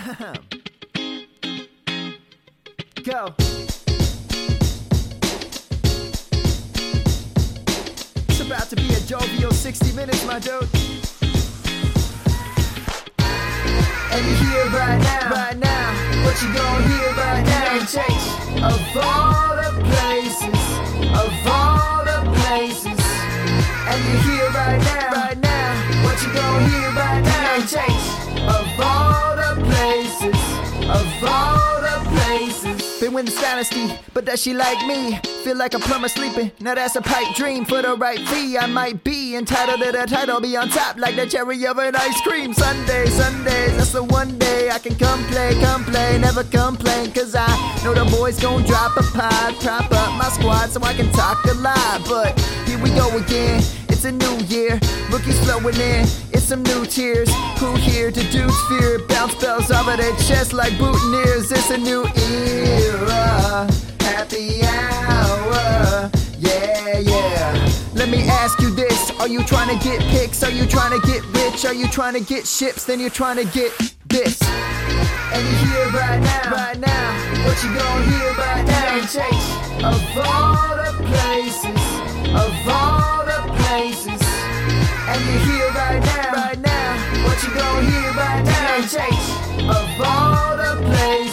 Go. It's about to be a jovial 60 minutes, my dude. And you hear right now, what you gonna hear right now? Change of all the places, and you hear right now, what you gonna hear right now? Change of all the places. Been winning this dynasty, but does she like me? Feel like a plumber sleeping, now that's a pipe dream. For the right fee, I might be entitled to the title, be on top like the cherry of an ice cream. Sundays, that's the one day I can come play, never complain. Cause I know the boys gon' drop a pod, prop up my squad so I can talk a lot. But here we go again, it's a new year, rookies flowing in, it's some new tears. Who here to dudes fear, bounce bells off of their chest like boutonnieres. It's a new era, happy hour, yeah. Let me ask you this, are you trying to get pics? Are you trying to get rich? Are you trying to get ships? Then you're trying to get this. And you hear right now, what you gonna hear right now? Change of all the places, and you hear right now, what you gonna hear right now? Change of all the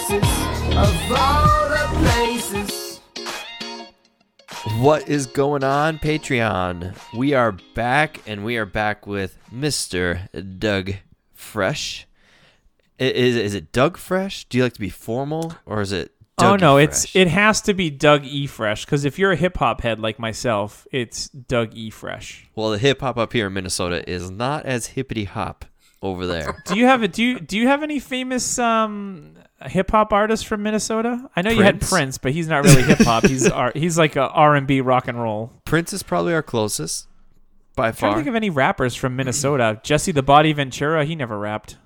places. What is going on, Patreon? We are back, and we are back with Mr. Doug Fresh. Is it Doug Fresh? Do you like to be formal, or is it Doug Fresh? It has to be Doug E. Fresh, because if you're a hip-hop head like myself, it's Doug E. Fresh. Well, the hip-hop up here in Minnesota is not as hippity-hop over there. Do you have any famous hip-hop artists from Minnesota? I know you had Prince, but he's not really hip-hop. He's like a R&B rock and roll. Prince is probably our closest, by I'm trying far. to think of any rappers from Minnesota. Jesse the Body Ventura, he never rapped.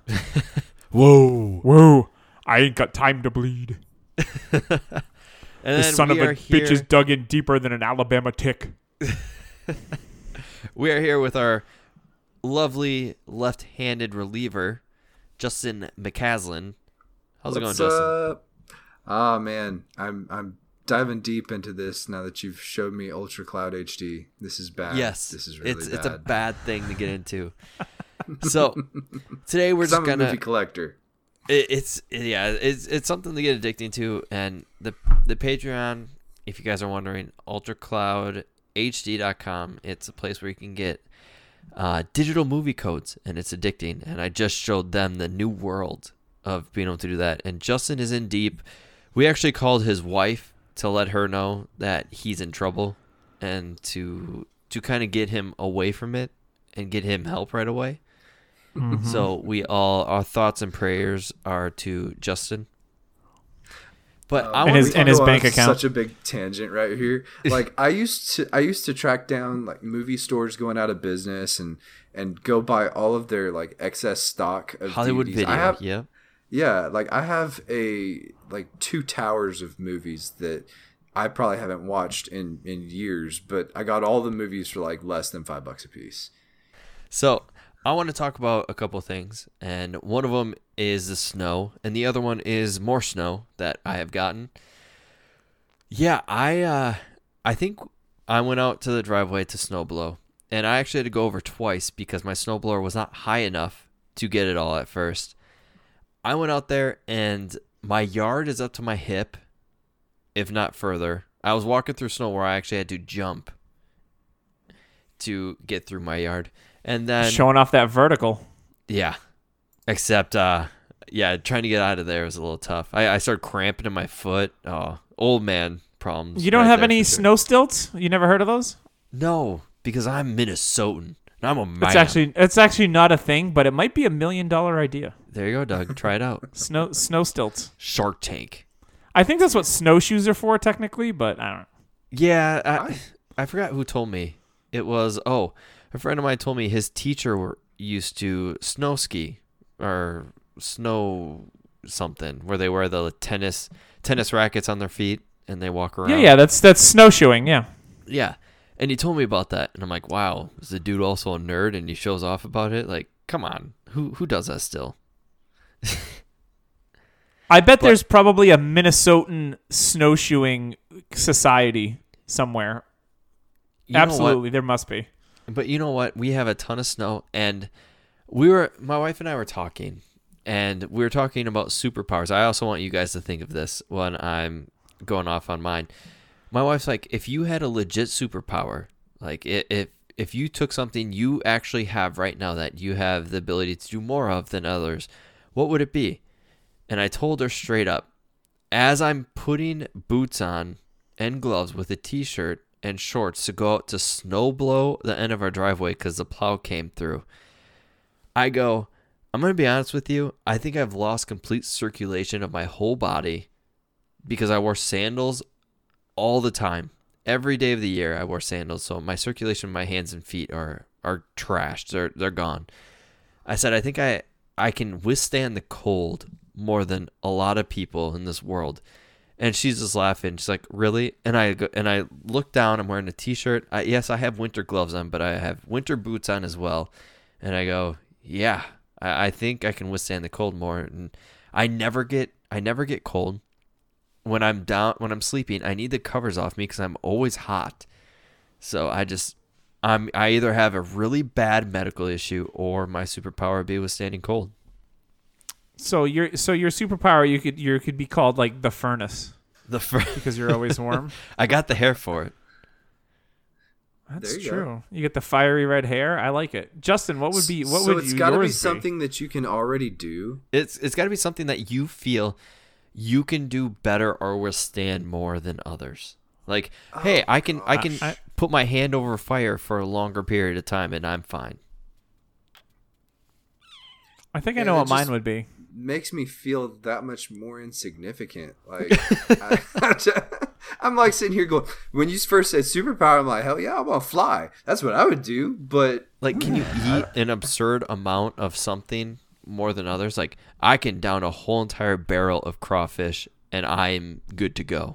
Whoa. I ain't got time to bleed. And The son of a bitch is dug in deeper than an Alabama tick. We are here with our lovely left-handed reliever, Justin McCaslin. How's it going, Justin? Oh man, I'm diving deep into this now that you've showed me Ultra Cloud HD. This is bad. Yes, this is really bad. It's a bad thing to get into. So today we're just I'm a movie collector. It's something to get addicted to, and the Patreon, if you guys are wondering, ultracloudhd.com. It's a place where you can get digital movie codes, and it's addicting. And I just showed them the new world of being able to do that. And Justin is in deep. We actually called his wife to let her know that he's in trouble, and to kind of get him away from it and get him help right away. Mm-hmm. So our thoughts and prayers are to Justin. But and his bank account. Such a big tangent right here. Like I used to track down like movie stores going out of business and go buy all of their like excess stock of Hollywood DVDs. Video. Yeah, like I have like 2 towers of movies that I probably haven't watched in years, but I got all the movies for like less than $5 a piece. So I want to talk about a couple things, and one of them is the snow, and the other one is more snow that I have gotten. Yeah, I think I went out to the driveway to snowblow, and I actually had to go over twice because my snowblower was not high enough to get it all at first. I went out there, and my yard is up to my hip, if not further. I was walking through snow where I actually had to jump to get through my yard. And then showing off that vertical. Yeah. Except trying to get out of there was a little tough. I started cramping in my foot. Oh, old man problems. You don't have any snow stilts? You never heard of those? No, because I'm Minnesotan. And I'm a man. It's actually not a thing, but it might be $1 million idea. There you go, Doug. Try it out. Snow stilts. Shark Tank. I think that's what snowshoes are for technically, but I don't know. Yeah, I forgot who told me. It was a friend of mine told me his teacher used to snow ski or snow something where they wear the tennis rackets on their feet and they walk around. Yeah, that's snowshoeing, yeah. Yeah. And he told me about that and I'm like, wow, is the dude also a nerd and he shows off about it? Like, come on. Who does that still? I bet there's probably a Minnesotan snowshoeing society somewhere. Absolutely, there must be. But you know what? We have a ton of snow, and my wife and I were talking, and we were talking about superpowers. I also want you guys to think of this when I'm going off on mine. My wife's like, if you had a legit superpower, like if you took something you actually have right now that you have the ability to do more of than others, what would it be? And I told her straight up, as I'm putting boots on and gloves with a t-shirt and shorts to go out to snow blow the end of our driveway because the plow came through, I go, I'm going to be honest with you. I think I've lost complete circulation of my whole body because I wore sandals all the time. Every day of the year I wore sandals. So my circulation of my hands and feet are trashed. They're gone. I said, I think I can withstand the cold more than a lot of people in this world. And she's just laughing. She's like, really? And I look down. I'm wearing a t-shirt. Yes, I have winter gloves on, but I have winter boots on as well. And I go, yeah, I think I can withstand the cold more. And I never get cold. When I'm sleeping, I need the covers off me because I'm always hot. So I either have a really bad medical issue or my superpower would be withstanding cold. So your superpower, you could be called like the furnace. Because you're always warm. I got the hair for it. That's true. You get the fiery red hair. I like it. Justin, what would be so it's got to be something that you can already do. It's got to be something that you feel you can do better or withstand more than others. Like, hey, I can put my hand over fire for a longer period of time and I'm fine. I think I know what mine would be. Makes me feel that much more insignificant. Like, I'm like sitting here going, when you first said superpower, I'm like, hell yeah, I'm gonna fly. That's what I would do. But like, can you eat an absurd amount of something more than others? Like, I can down a whole entire barrel of crawfish and I'm good to go.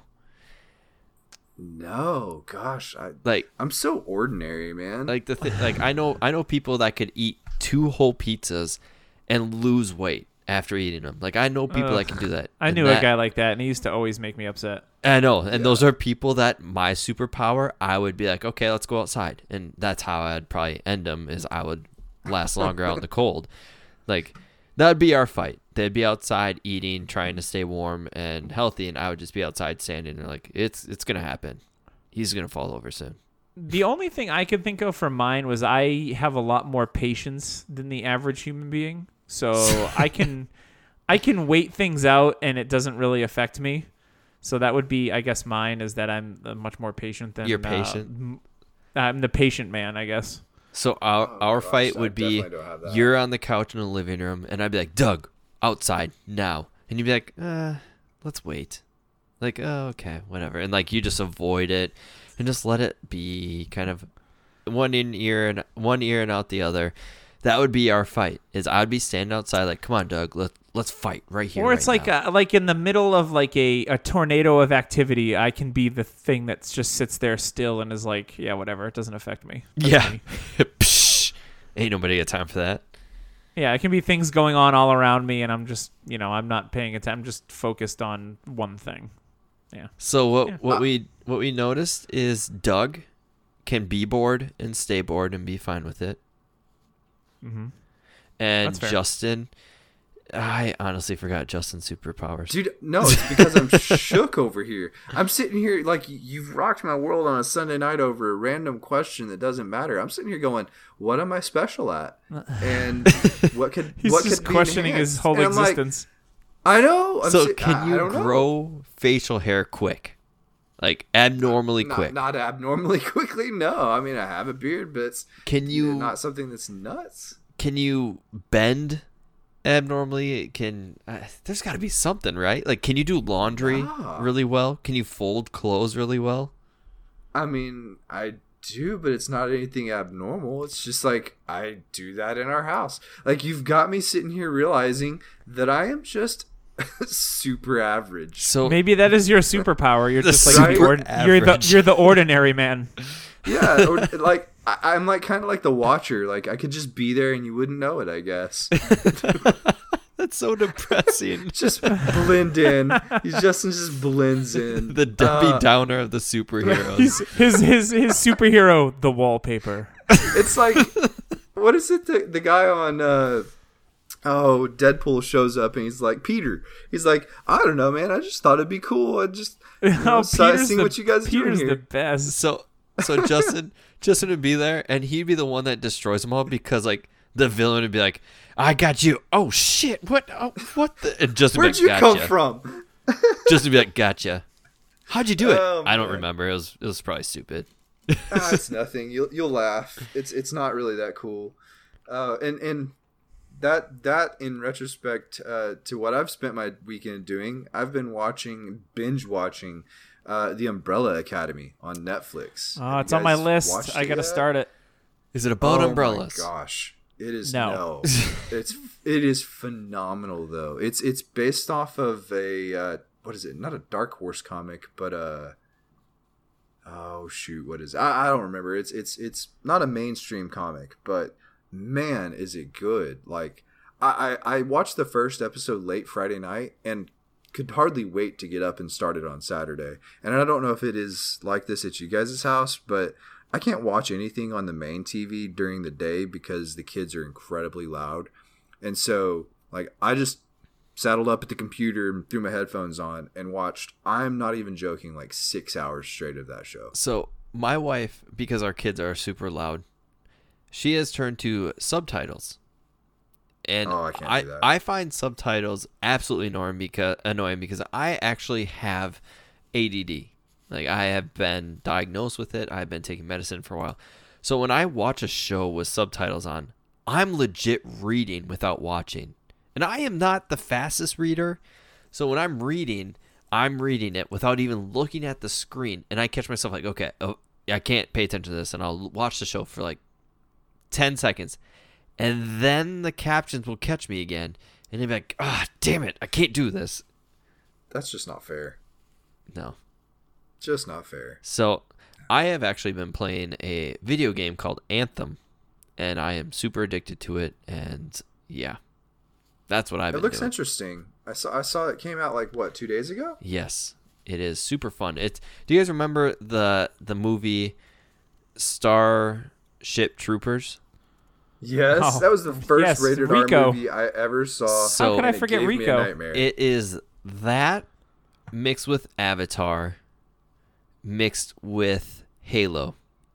No, gosh, I'm so ordinary, man. Like like I know people that could eat 2 whole pizzas and lose weight after eating them. Like, I know people that can do that. I knew a guy like that, and he used to always make me upset. I know, and those are people that my superpower, I would be like, okay, let's go outside, and that's how I'd probably end them. Is I would last longer out in the cold. Like, that would be our fight. They'd be outside eating, trying to stay warm and healthy, and I would just be outside standing and like, it's gonna happen. He's gonna fall over soon. The only thing I could think of for mine was I have a lot more patience than the average human being. So I can wait things out and it doesn't really affect me. So that would be, I guess, mine is that I'm much more patient than you're patient. I'm the patient man, I guess. So our fight would be you're on the couch in the living room and I'd be like, Doug, outside now, and you'd be like, let's wait. Like, oh, okay, whatever, and like you just avoid it and just let it be kind of one ear and out the other. That would be our fight. Is I'd be standing outside like, come on, Doug, let's fight right here. Or it's right like like in the middle of like a tornado of activity, I can be the thing that just sits there still and is like, yeah, whatever, it doesn't affect me. That's me. Psh, ain't nobody got time for that. Yeah, it can be things going on all around me, and I'm just, I'm not paying attention. I'm just focused on one thing. Yeah. So what we noticed is Doug can be bored and stay bored and be fine with it. Mm-hmm. And Justin, I honestly forgot Justin's superpowers. Dude, no, it's because I'm shook over here. I'm sitting here like you've rocked my world on a Sunday night over a random question that doesn't matter. I'm sitting here going, what am I special at? And what could He's what just could questioning be his whole existence. Like, I know. Can you grow facial hair quick? Like abnormally quick? Not abnormally quickly, no. I mean, I have a beard, but it's not something that's nuts. Can you bend abnormally? There's got to be something, right? Like, can you do laundry really well? Can you fold clothes really well? I mean, I do, but it's not anything abnormal. It's just like I do that in our house. Like, you've got me sitting here realizing that I am just super average. So maybe that is your superpower. You're just like you're the ordinary man. Yeah, or, like I'm like kind of like the Watcher. Like I could just be there and you wouldn't know it, I guess. That's so depressing. Just blend in. Justin just blends in. The Debbie Downer of the superheroes. his superhero, the wallpaper. It's like, what is it? The guy on Deadpool shows up and he's like, Peter. He's like, I don't know, man. I just thought it'd be cool. I just seeing what you guys are doing Peter's here. the best. So Justin would be there, and he'd be the one that destroys them all because like the villain would be like, I got you. Oh shit! What? Oh, what the? And Justin Where'd would be like, you gotcha. come from? Justin would be like, gotcha. How'd you do it? Oh, I don't man. remember. It was probably stupid. It's nothing. You'll laugh. It's not really that cool. And that in retrospect to what I've spent my weekend doing, I've been binge watching The Umbrella Academy on Netflix. Oh, Have it's you on my guys list. watched I it gotta yet? start it. Is it about umbrellas? Oh my gosh, it is No. it is phenomenal though. It's based off of a what is it? Not a Dark Horse comic, but oh shoot, what is it? I don't remember. It's not a mainstream comic, but man, is it good. Like I watched the first episode late Friday night and could hardly wait to get up and start it on Saturday. And I don't know if it is like this at you guys' house, but I can't watch anything on the main TV during the day because the kids are incredibly loud. And so like I just saddled up at the computer and threw my headphones on and watched, I'm not even joking, like 6 hours straight of that show. So my wife, because our kids are super loud, she has turned to subtitles. And Oh, I can't do that. I find subtitles absolutely annoying because I actually have ADD. Like I have been diagnosed with it. I've been taking medicine for a while. So when I watch a show with subtitles on, I'm legit reading without watching. And I am not the fastest reader. So when I'm reading it without even looking at the screen. And I catch myself like, okay, I can't pay attention to this. And I'll watch the show for like 10 seconds. And then the captions will catch me again. And they'll be like, damn it, I can't do this. That's just not fair. No. Just not fair. So I have actually been playing a video game called Anthem. And I am super addicted to it. And yeah, that's what I've been It looks doing. interesting. I saw it came out like what, 2 days ago? Yes, it is super fun. Do you guys remember the movie Starship Troopers? Yes, Oh, that was the first yes, rated Rico. R movie I ever saw. So- How could I and it forget gave me a Rico? nightmare. It is that mixed with Avatar, mixed with Halo.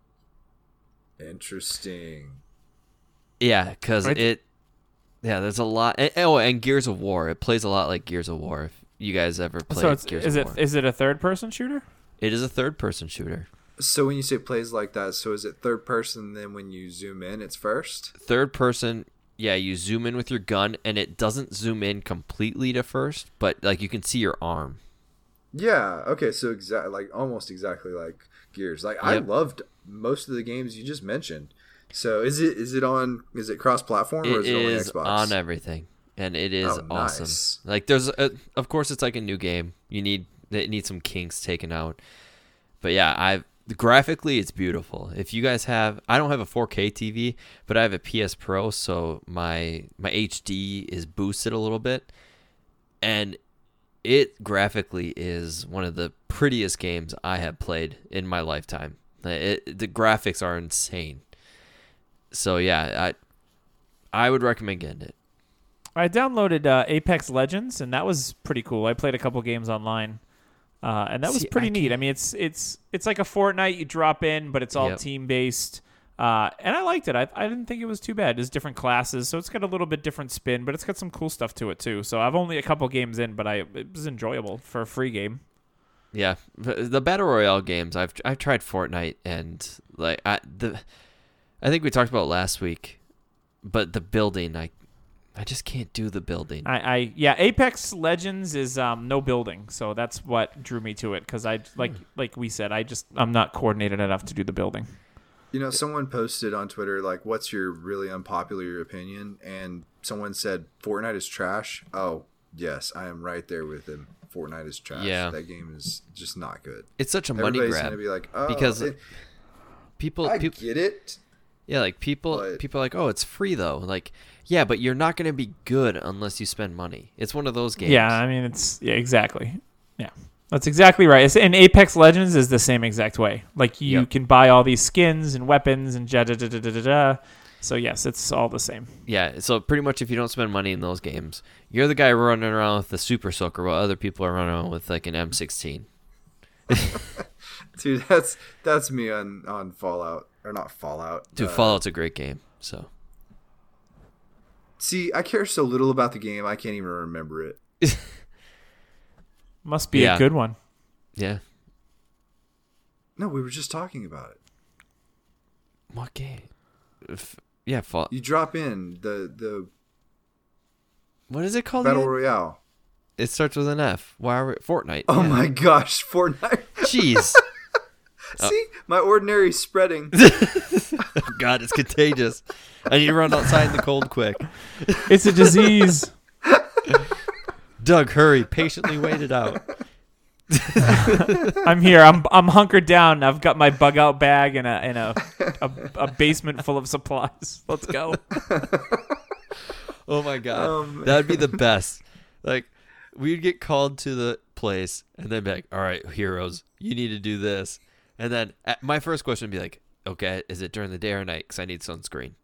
Interesting. Yeah, because Right. there's a lot. And Gears of War. It plays a lot like Gears of War. If you guys ever played So it's, Gears is of it War. is it a third person shooter? It is a third-person shooter. So when you say plays like that, so is it third person? Then when you zoom in, it's first. Third person, yeah, you zoom in with your gun, and it doesn't zoom in completely to first, but like you can see your arm. Yeah. Okay. So almost exactly like Gears. Like I Yep. loved most of the games you just mentioned. So is it cross-platform or It is it only is Xbox? on everything, and it is Oh, nice. awesome. Like of course, it's like a new game. It needs some kinks taken out, but yeah, graphically it's beautiful. If you guys I don't have a 4K TV, but I have a PS Pro, so my HD is boosted a little bit, and it graphically is one of the prettiest games I have played in my lifetime. The graphics are insane. So yeah, I would recommend getting it. I downloaded Apex Legends, and that was pretty cool. I played a couple games online, and that was See, pretty I neat. I mean, it's like a Fortnite. You drop in, but it's all Yep. team based, and I liked it. I didn't think it was too bad. There's different classes, so it's got a little bit different spin, but it's got some cool stuff to it too. So I've only a couple games in, but it was enjoyable for a free game. Yeah, the battle royale games. I've tried Fortnite, and like I think we talked about it last week, but the building, I just can't do the building. Yeah, Apex Legends is no building, so that's what drew me to it because like we said, I'm not coordinated enough to do the building. You know, someone posted on Twitter like, "What's your really unpopular opinion?" And someone said, "Fortnite is trash." Oh, yes, I am right there with him. Fortnite is trash. Yeah. That game is just not good. It's such a money Everybody's grab gonna be like, "Oh, because I people get it." Yeah, like people are like, oh, it's free though. Like, yeah, but you're not going to be good unless you spend money. It's one of those games. Yeah, I mean, exactly. Yeah, that's exactly right. And Apex Legends is the same exact way. Like, you can buy all these skins and weapons and da. So yes, it's all the same. Yeah, so pretty much if you don't spend money in those games, you're the guy running around with the Super Soaker while other people are running around with like an M16. Dude, that's me on Fallout. Or not Fallout. Dude, Fallout's a great game. So, see, I care so little about the game, I can't even remember it. Must be a good one. Yeah. No, we were just talking about it. What game? Yeah, Fallout. You drop in the What is it called? Battle again? Royale. It starts with an F. Why are we Fortnite? Oh my gosh, Fortnite. Jeez. See, my ordinary spreading. Oh God, it's contagious. I need to run outside in the cold quick. It's a disease. Doug, hurry! Patiently wait it out. I'm here. I'm hunkered down. I've got my bug out bag and a basement full of supplies. Let's go. Oh my God, that'd be the best. Like, we'd get called to the place, and they'd be like, "All right, heroes, you need to do this." And then my first question would be like, "Okay, is it during the day or night? Because I need sunscreen."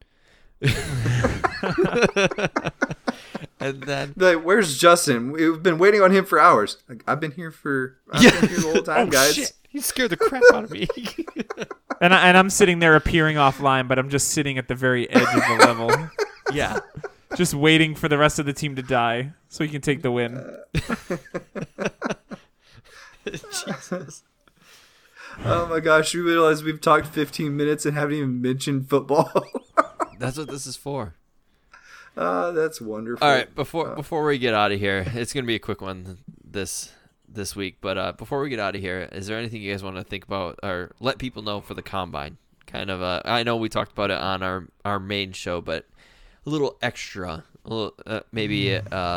And then, like, where's Justin? We've been waiting on him for hours. Like, I've been here the whole time, guys. Shit. You scared the crap out of me. And I'm sitting there appearing offline, but I'm just sitting at the very edge of the level. Yeah. Just waiting for the rest of the team to die so he can take the win. Jesus. Oh my gosh, we realize we've talked 15 minutes and haven't even mentioned football. That's what this is for. That's wonderful. All right, before we get out of here, it's gonna be a quick one this week. But before we get out of here, is there anything you guys want to think about or let people know for the combine? Kind of. I know we talked about it on our main show, but a little extra. A little maybe.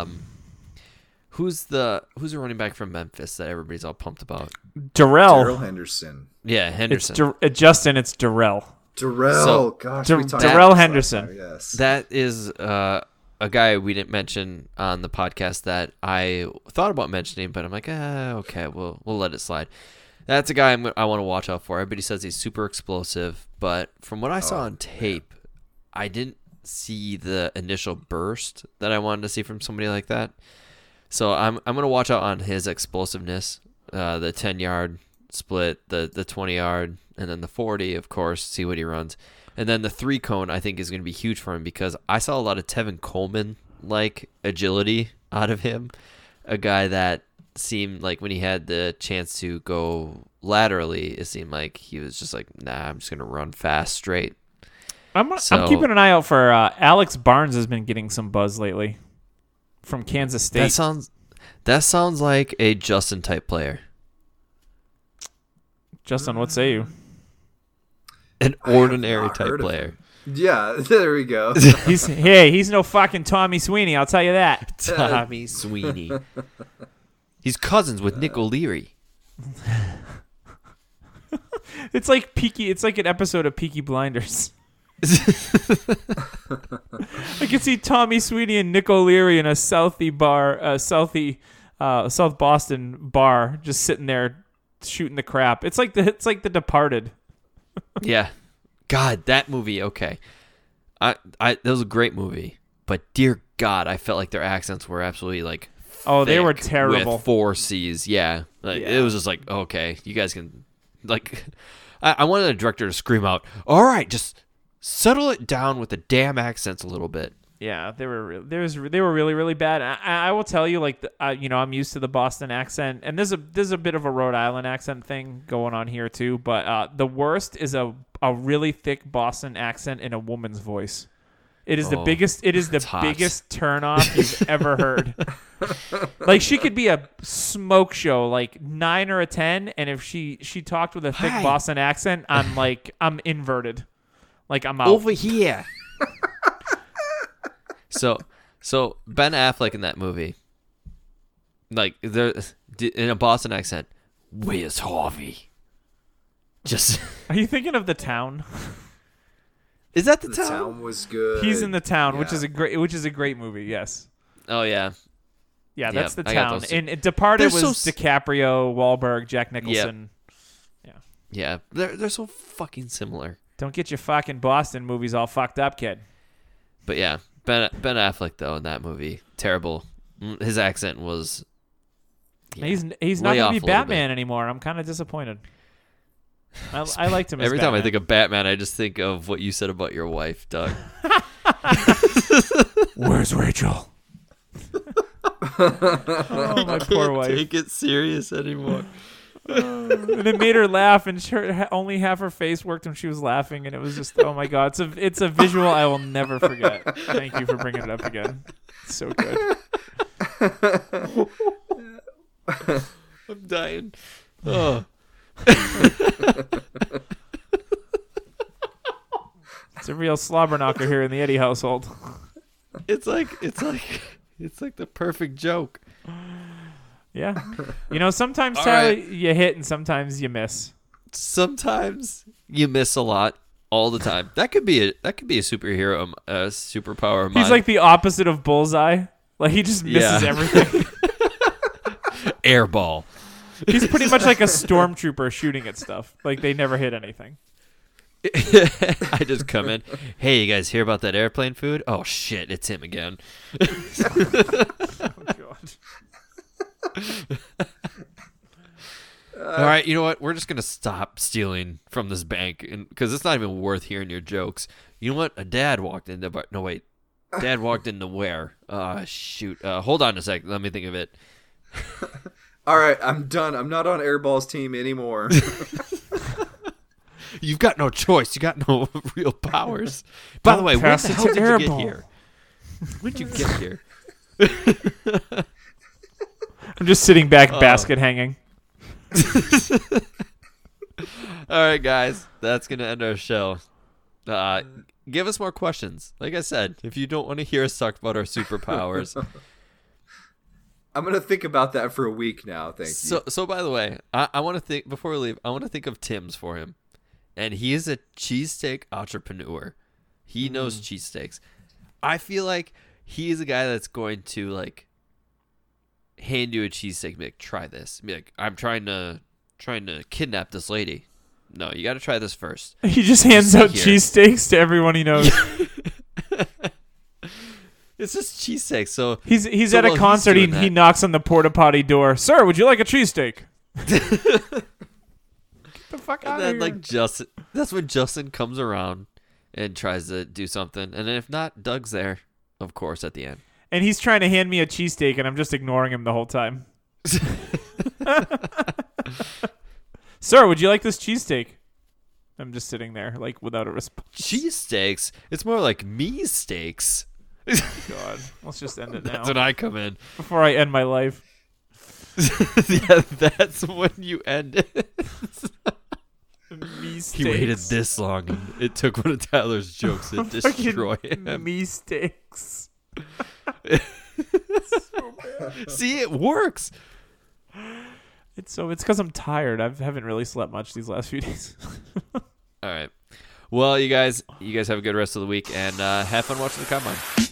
Who's the running back from Memphis that everybody's all pumped about? Darrell Henderson. Yeah, Henderson. Justin, it's Darrell. Darrell, gosh, we talked Darrell Henderson. Yes, that is a guy we didn't mention on the podcast that I thought about mentioning, but I'm like, okay, we'll let it slide. That's a guy I want to watch out for. Everybody says he's super explosive, but from what I saw on tape, I didn't see the initial burst that I wanted to see from somebody like that. So I'm gonna watch out on his explosiveness, the 10-yard split, the 20-yard, and then the 40, of course, see what he runs. And then the 3-cone, I think, is going to be huge for him because I saw a lot of Tevin Coleman-like agility out of him. A guy that seemed like when he had the chance to go laterally, it seemed like he was just like, nah, I'm just going to run fast straight. I'm keeping an eye out for Alex Barnes has been getting some buzz lately from Kansas State. That sounds like a Justin-type player. Justin, what say you? An ordinary type player. Yeah, there we go. He's no fucking Tommy Sweeney, I'll tell you that. Tommy Sweeney. He's cousins with Nick O'Leary. It's like an episode of Peaky Blinders. I can see Tommy Sweeney and Nick O'Leary in a South Boston bar, just sitting there shooting the crap. It's like The Departed. Yeah, God, that movie. Okay, that was a great movie, but dear God, I felt like their accents were absolutely like. Oh, they were terrible. With 4 C's, yeah. It was just like, okay, you guys can, like, I wanted the director to scream out, "All right, just settle it down with the damn accents a little bit." Yeah, they were really, really bad. I will tell you, like, I'm used to the Boston accent, and there's a bit of a Rhode Island accent thing going on here too. But the worst is a really thick Boston accent in a woman's voice. It is the biggest. It is the biggest turnoff you've ever heard. Like, she could be a smoke show, like 9 or a 10, and if she talked with a thick Boston accent, I'm inverted. Like, I'm out. Over here. So Ben Affleck in that movie, like, there in a Boston accent, "Where's Harvey?" Just. Are you thinking of The Town? Is that the The town? Town was good. He's in The Town, which Yeah. is a great movie. Yes. Oh yeah. Yeah, that's Yep, The I got Town. those two. And Departed They're was so DiCaprio, Wahlberg, Jack Nicholson. Yeah. They're so fucking similar. Don't get your fucking Boston movies all fucked up, kid. But yeah, Ben Affleck though in that movie, terrible. His accent was. Yeah, He's not way going off to a be little Batman anymore. I'm kind of disappointed. I liked him as Every time I Batman. think of Batman, I just think of what you said about your wife, Doug. Where's Rachel? Oh, my poor wife. Take it serious anymore. And it made her laugh, and only half her face worked when she was laughing, and it was just, oh my god, it's a visual I will never forget. Thank you for bringing it up again. It's so good. I'm dying. Oh. It's a real slobber knocker here in the Eddie household. It's like the perfect joke. Yeah. You know, sometimes, All Tyler, right. you hit, and sometimes you miss. Sometimes you miss a lot. All the time. That could be a superhero, superpower of mine. He's like the opposite of Bullseye. Like, he just misses Yeah. everything. Airball. He's pretty much like a stormtrooper shooting at stuff. Like, they never hit anything. I just come in. Hey, you guys hear about that airplane food? Oh shit, it's him again. Oh, God. All right, you know what? We're just gonna stop stealing from this bank, because it's not even worth hearing your jokes. You know what? A dad walked into. No wait, Dad walked into where? Shoot. Hold on a sec. Let me think of it. All right, I'm done. I'm not on Airball's team anymore. You've got no choice. You got no real powers. By the way, when pass the it hell to did you get Airball. here? When did you get here? I'm just sitting back, basket hanging. All right, guys, that's gonna end our show. Give us more questions. Like I said, if you don't want to hear us talk about our superpowers. I'm gonna think about that for a week now. Thank you. So by the way, I want to think before we leave. I want to think of Tim's for him, and he is a cheesesteak entrepreneur. He knows cheesesteaks. I feel like he is a guy that's going to like hand you a cheesesteak, and be like, try this. Be like, I'm trying to kidnap this lady. No, you got to try this first. He just hands out here. cheesesteaks to everyone he knows. It's just cheesesteak. So He's So at a while he's concert. doing He that- knocks on the porta potty door. Sir, would you like a cheesesteak? Get the fuck out and then of here. like Justin, that's when Justin comes around and tries to do something, and then if not, Doug's there, of course, at the end. And he's trying to hand me a cheesesteak, and I'm just ignoring him the whole time. Sir, would you like this cheesesteak? I'm just sitting there, like, without a response. Cheesesteaks. It's more like me steaks. God, let's just end it now That's when I come in. before I end my life. Yeah, that's when you end it. Me He waited this long, and it took one of Tyler's jokes to destroy him. Me steaks. See, it works. It's because I'm tired. I haven't really slept much these last few days. All right. Well, you guys have a good rest of the week, and have fun watching the combine.